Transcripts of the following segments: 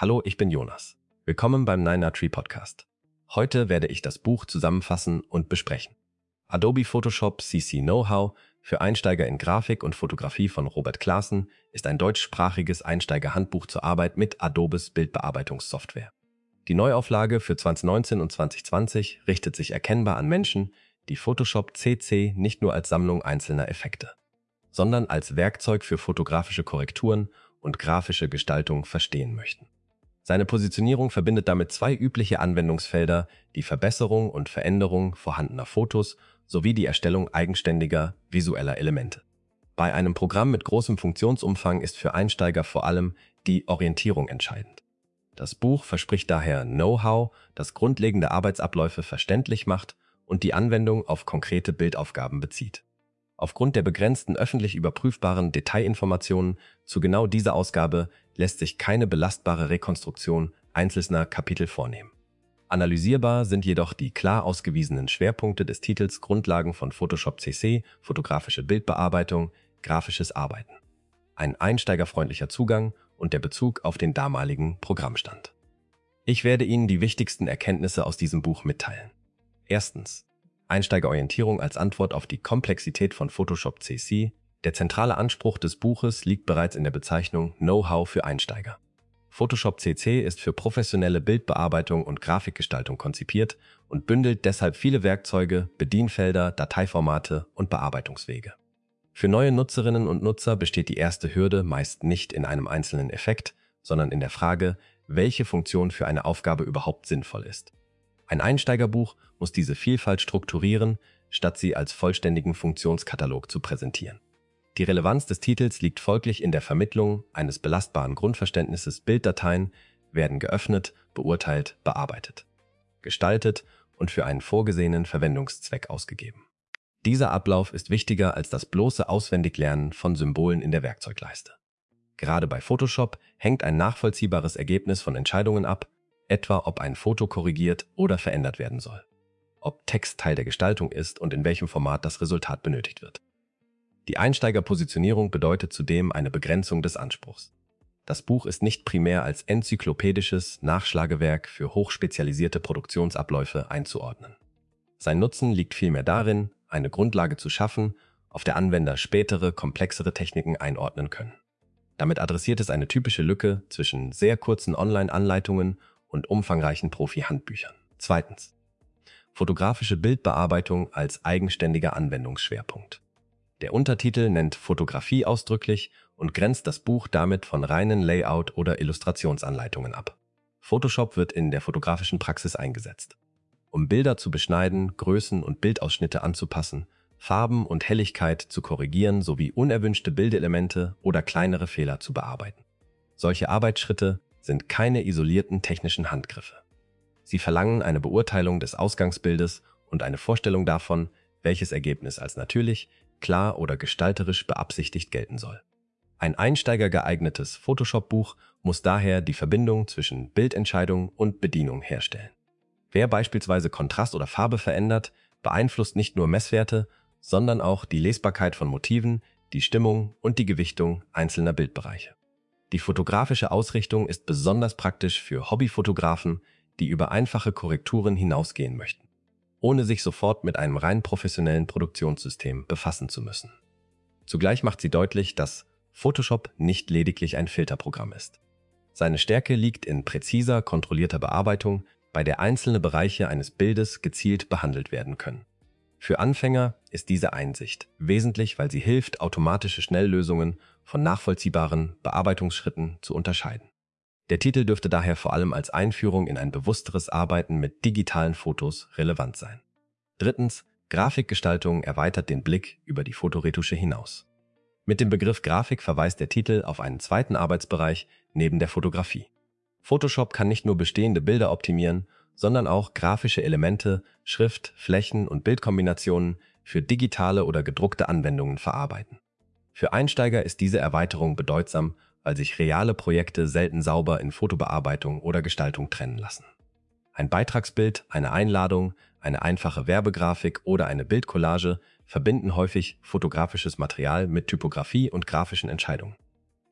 Hallo, ich bin Jonas. Willkommen beim 9er Tree Podcast. Heute werde ich das Buch zusammenfassen und besprechen. Adobe Photoshop CC Know-how für Einsteiger in Grafik und Fotografie von Robert Claassen ist ein deutschsprachiges Einsteigerhandbuch zur Arbeit mit Adobes Bildbearbeitungssoftware. Die Neuauflage für 2019 und 2020 richtet sich erkennbar an Menschen, die Photoshop CC nicht nur als Sammlung einzelner Effekte, sondern als Werkzeug für fotografische Korrekturen und grafische Gestaltung verstehen möchten. Seine Positionierung verbindet damit zwei übliche Anwendungsfelder, die Verbesserung und Veränderung vorhandener Fotos sowie die Erstellung eigenständiger visueller Elemente. Bei einem Programm mit großem Funktionsumfang ist für Einsteiger vor allem die Orientierung entscheidend. Das Buch verspricht daher Know-how, das grundlegende Arbeitsabläufe verständlich macht und die Anwendung auf konkrete Bildaufgaben bezieht. Aufgrund der begrenzten öffentlich überprüfbaren Detailinformationen zu genau dieser Ausgabe lässt sich keine belastbare Rekonstruktion einzelner Kapitel vornehmen. Analysierbar sind jedoch die klar ausgewiesenen Schwerpunkte des Titels Grundlagen von Photoshop CC, fotografische Bildbearbeitung, grafisches Arbeiten. Ein einsteigerfreundlicher Zugang und der Bezug auf den damaligen Programmstand. Ich werde Ihnen die wichtigsten Erkenntnisse aus diesem Buch mitteilen. Erstens. Einsteigerorientierung als Antwort auf die Komplexität von Photoshop CC. Der zentrale Anspruch des Buches liegt bereits in der Bezeichnung Know-how für Einsteiger. Photoshop CC ist für professionelle Bildbearbeitung und Grafikgestaltung konzipiert und bündelt deshalb viele Werkzeuge, Bedienfelder, Dateiformate und Bearbeitungswege. Für neue Nutzerinnen und Nutzer besteht die erste Hürde meist nicht in einem einzelnen Effekt, sondern in der Frage, welche Funktion für eine Aufgabe überhaupt sinnvoll ist. Ein Einsteigerbuch muss diese Vielfalt strukturieren, statt sie als vollständigen Funktionskatalog zu präsentieren. Die Relevanz des Titels liegt folglich in der Vermittlung eines belastbaren Grundverständnisses. Bilddateien werden geöffnet, beurteilt, bearbeitet, gestaltet und für einen vorgesehenen Verwendungszweck ausgegeben. Dieser Ablauf ist wichtiger als das bloße Auswendiglernen von Symbolen in der Werkzeugleiste. Gerade bei Photoshop hängt ein nachvollziehbares Ergebnis von Entscheidungen ab, etwa ob ein Foto korrigiert oder verändert werden soll, ob Text Teil der Gestaltung ist und in welchem Format das Resultat benötigt wird. Die Einsteigerpositionierung bedeutet zudem eine Begrenzung des Anspruchs. Das Buch ist nicht primär als enzyklopädisches Nachschlagewerk für hochspezialisierte Produktionsabläufe einzuordnen. Sein Nutzen liegt vielmehr darin, eine Grundlage zu schaffen, auf der Anwender spätere, komplexere Techniken einordnen können. Damit adressiert es eine typische Lücke zwischen sehr kurzen Online-Anleitungen und umfangreichen Profi-Handbüchern. Zweitens. Fotografische Bildbearbeitung als eigenständiger Anwendungsschwerpunkt. Der Untertitel nennt Fotografie ausdrücklich und grenzt das Buch damit von reinen Layout- oder Illustrationsanleitungen ab. Photoshop wird in der fotografischen Praxis eingesetzt, um Bilder zu beschneiden, Größen und Bildausschnitte anzupassen, Farben und Helligkeit zu korrigieren sowie unerwünschte Bildelemente oder kleinere Fehler zu bearbeiten. Solche Arbeitsschritte sind keine isolierten technischen Handgriffe. Sie verlangen eine Beurteilung des Ausgangsbildes und eine Vorstellung davon, welches Ergebnis als natürlich, klar oder gestalterisch beabsichtigt gelten soll. Ein einsteigergeeignetes Photoshop-Buch muss daher die Verbindung zwischen Bildentscheidung und Bedienung herstellen. Wer beispielsweise Kontrast oder Farbe verändert, beeinflusst nicht nur Messwerte, sondern auch die Lesbarkeit von Motiven, die Stimmung und die Gewichtung einzelner Bildbereiche. Die fotografische Ausrichtung ist besonders praktisch für Hobbyfotografen, die über einfache Korrekturen hinausgehen möchten, ohne sich sofort mit einem rein professionellen Produktionssystem befassen zu müssen. Zugleich macht sie deutlich, dass Photoshop nicht lediglich ein Filterprogramm ist. Seine Stärke liegt in präziser, kontrollierter Bearbeitung, bei der einzelne Bereiche eines Bildes gezielt behandelt werden können. Für Anfänger ist diese Einsicht wesentlich, weil sie hilft, automatische Schnelllösungen von nachvollziehbaren Bearbeitungsschritten zu unterscheiden. Der Titel dürfte daher vor allem als Einführung in ein bewussteres Arbeiten mit digitalen Fotos relevant sein. Drittens, Grafikgestaltung erweitert den Blick über die Fotoretusche hinaus. Mit dem Begriff Grafik verweist der Titel auf einen zweiten Arbeitsbereich neben der Fotografie. Photoshop kann nicht nur bestehende Bilder optimieren, sondern auch grafische Elemente, Schrift, Flächen und Bildkombinationen für digitale oder gedruckte Anwendungen verarbeiten. Für Einsteiger ist diese Erweiterung bedeutsam, weil sich reale Projekte selten sauber in Fotobearbeitung oder Gestaltung trennen lassen. Ein Beitragsbild, eine Einladung, eine einfache Werbegrafik oder eine Bildcollage verbinden häufig fotografisches Material mit Typografie und grafischen Entscheidungen.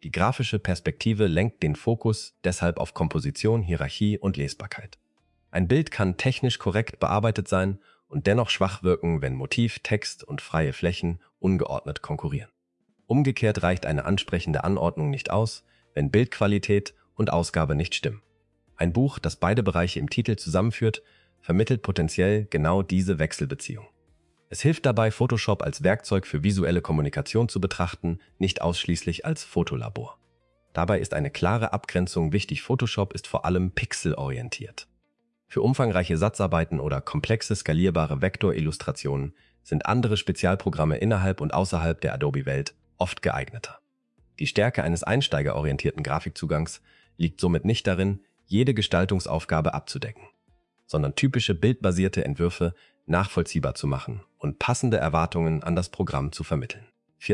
Die grafische Perspektive lenkt den Fokus deshalb auf Komposition, Hierarchie und Lesbarkeit. Ein Bild kann technisch korrekt bearbeitet sein und dennoch schwach wirken, wenn Motiv, Text und freie Flächen ungeordnet konkurrieren. Umgekehrt reicht eine ansprechende Anordnung nicht aus, wenn Bildqualität und Ausgabe nicht stimmen. Ein Buch, das beide Bereiche im Titel zusammenführt, vermittelt potenziell genau diese Wechselbeziehung. Es hilft dabei, Photoshop als Werkzeug für visuelle Kommunikation zu betrachten, nicht ausschließlich als Fotolabor. Dabei ist eine klare Abgrenzung wichtig. Photoshop ist vor allem pixelorientiert. Für umfangreiche Satzarbeiten oder komplexe skalierbare Vektorillustrationen sind andere Spezialprogramme innerhalb und außerhalb der Adobe-Welt oft geeigneter. Die Stärke eines einsteigerorientierten Grafikzugangs liegt somit nicht darin, jede Gestaltungsaufgabe abzudecken, sondern typische bildbasierte Entwürfe nachvollziehbar zu machen und passende Erwartungen an das Programm zu vermitteln. 4.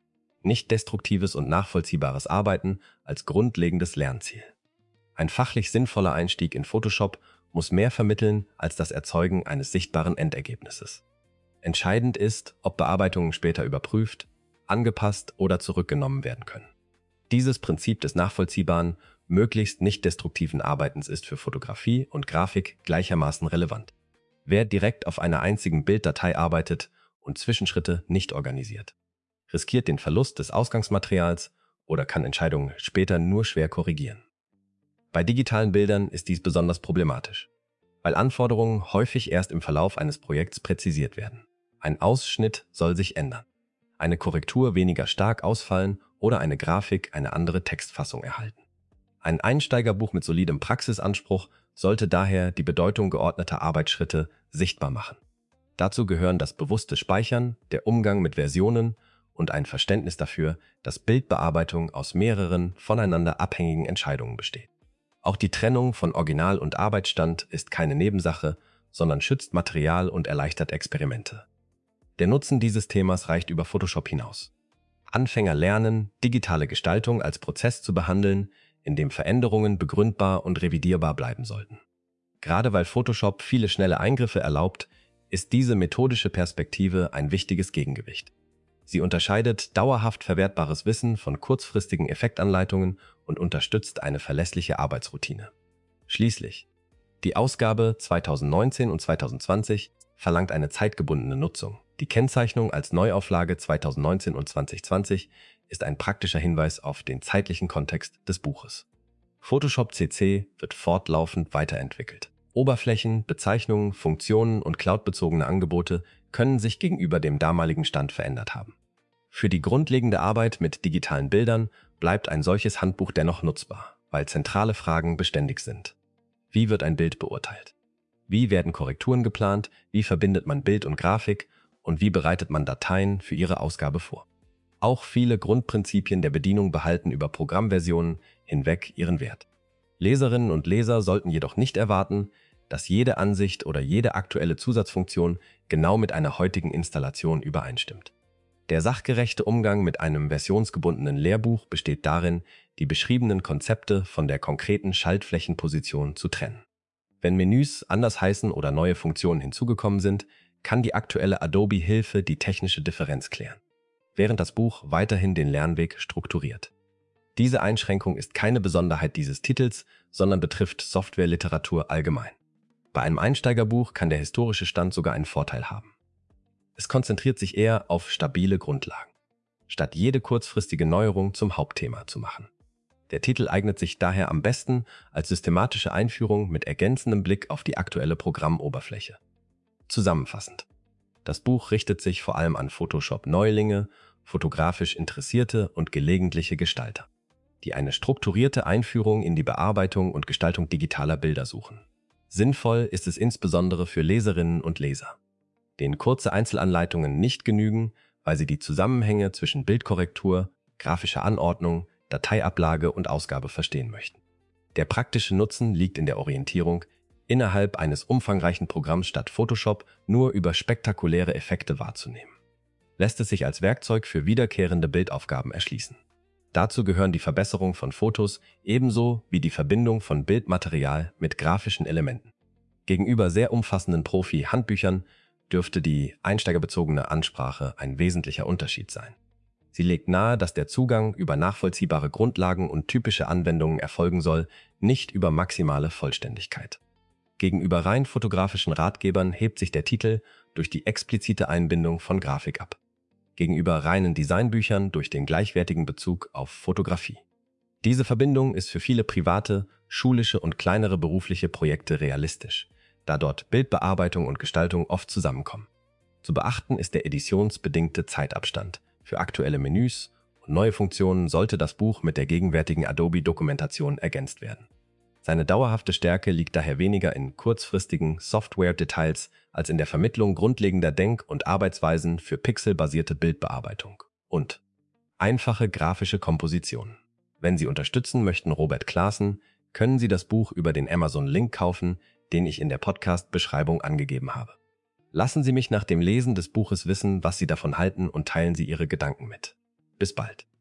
Nicht destruktives und nachvollziehbares Arbeiten als grundlegendes Lernziel. Ein fachlich sinnvoller Einstieg in Photoshop muss mehr vermitteln als das Erzeugen eines sichtbaren Endergebnisses. Entscheidend ist, ob Bearbeitungen später überprüft, angepasst oder zurückgenommen werden können. Dieses Prinzip des nachvollziehbaren, möglichst nicht destruktiven Arbeitens ist für Fotografie und Grafik gleichermaßen relevant. Wer direkt auf einer einzigen Bilddatei arbeitet und Zwischenschritte nicht organisiert, riskiert den Verlust des Ausgangsmaterials oder kann Entscheidungen später nur schwer korrigieren. Bei digitalen Bildern ist dies besonders problematisch, weil Anforderungen häufig erst im Verlauf eines Projekts präzisiert werden. Ein Ausschnitt soll sich ändern, eine Korrektur weniger stark ausfallen oder eine Grafik eine andere Textfassung erhalten. Ein Einsteigerbuch mit solidem Praxisanspruch sollte daher die Bedeutung geordneter Arbeitsschritte sichtbar machen. Dazu gehören das bewusste Speichern, der Umgang mit Versionen und ein Verständnis dafür, dass Bildbearbeitung aus mehreren voneinander abhängigen Entscheidungen besteht. Auch die Trennung von Original- und Arbeitsstand ist keine Nebensache, sondern schützt Material und erleichtert Experimente. Der Nutzen dieses Themas reicht über Photoshop hinaus. Anfänger lernen, digitale Gestaltung als Prozess zu behandeln, in dem Veränderungen begründbar und revidierbar bleiben sollten. Gerade weil Photoshop viele schnelle Eingriffe erlaubt, ist diese methodische Perspektive ein wichtiges Gegengewicht. Sie unterscheidet dauerhaft verwertbares Wissen von kurzfristigen Effektanleitungen und unterstützt eine verlässliche Arbeitsroutine. Schließlich, die Ausgabe 2019 und 2020 verlangt eine zeitgebundene Nutzung. Die Kennzeichnung als Neuauflage 2019 und 2020 ist ein praktischer Hinweis auf den zeitlichen Kontext des Buches. Photoshop CC wird fortlaufend weiterentwickelt. Oberflächen, Bezeichnungen, Funktionen und cloudbezogene Angebote können sich gegenüber dem damaligen Stand verändert haben. Für die grundlegende Arbeit mit digitalen Bildern bleibt ein solches Handbuch dennoch nutzbar, weil zentrale Fragen beständig sind. Wie wird ein Bild beurteilt? Wie werden Korrekturen geplant? Wie verbindet man Bild und Grafik? Und wie bereitet man Dateien für ihre Ausgabe vor? Auch viele Grundprinzipien der Bedienung behalten über Programmversionen hinweg ihren Wert. Leserinnen und Leser sollten jedoch nicht erwarten, dass jede Ansicht oder jede aktuelle Zusatzfunktion genau mit einer heutigen Installation übereinstimmt. Der sachgerechte Umgang mit einem versionsgebundenen Lehrbuch besteht darin, die beschriebenen Konzepte von der konkreten Schaltflächenposition zu trennen. Wenn Menüs anders heißen oder neue Funktionen hinzugekommen sind, kann die aktuelle Adobe-Hilfe die technische Differenz klären, während das Buch weiterhin den Lernweg strukturiert. Diese Einschränkung ist keine Besonderheit dieses Titels, sondern betrifft Softwareliteratur allgemein. Bei einem Einsteigerbuch kann der historische Stand sogar einen Vorteil haben. Es konzentriert sich eher auf stabile Grundlagen, statt jede kurzfristige Neuerung zum Hauptthema zu machen. Der Titel eignet sich daher am besten als systematische Einführung mit ergänzendem Blick auf die aktuelle Programmoberfläche. Zusammenfassend: Das Buch richtet sich vor allem an Photoshop-Neulinge, fotografisch Interessierte und gelegentliche Gestalter, die eine strukturierte Einführung in die Bearbeitung und Gestaltung digitaler Bilder suchen. Sinnvoll ist es insbesondere für Leserinnen und Leser, denen kurze Einzelanleitungen nicht genügen, weil sie die Zusammenhänge zwischen Bildkorrektur, grafischer Anordnung, Dateiablage und Ausgabe verstehen möchten. Der praktische Nutzen liegt in der Orientierung innerhalb eines umfangreichen Programms statt Photoshop nur über spektakuläre Effekte wahrzunehmen. Lässt es sich als Werkzeug für wiederkehrende Bildaufgaben erschließen. Dazu gehören die Verbesserung von Fotos ebenso wie die Verbindung von Bildmaterial mit grafischen Elementen. Gegenüber sehr umfassenden Profi-Handbüchern dürfte die einsteigerbezogene Ansprache ein wesentlicher Unterschied sein. Sie legt nahe, dass der Zugang über nachvollziehbare Grundlagen und typische Anwendungen erfolgen soll, nicht über maximale Vollständigkeit. Gegenüber rein fotografischen Ratgebern hebt sich der Titel durch die explizite Einbindung von Grafik ab. Gegenüber reinen Designbüchern durch den gleichwertigen Bezug auf Fotografie. Diese Verbindung ist für viele private, schulische und kleinere berufliche Projekte realistisch, da dort Bildbearbeitung und Gestaltung oft zusammenkommen. Zu beachten ist der editionsbedingte Zeitabstand. Für aktuelle Menüs und neue Funktionen sollte das Buch mit der gegenwärtigen Adobe-Dokumentation ergänzt werden. Seine dauerhafte Stärke liegt daher weniger in kurzfristigen Software-Details als in der Vermittlung grundlegender Denk- und Arbeitsweisen für pixelbasierte Bildbearbeitung und einfache grafische Komposition. Wenn Sie unterstützen möchten Robert Claassen, können Sie das Buch über den Amazon-Link kaufen, den ich in der Podcast-Beschreibung angegeben habe. Lassen Sie mich nach dem Lesen des Buches wissen, was Sie davon halten und teilen Sie Ihre Gedanken mit. Bis bald.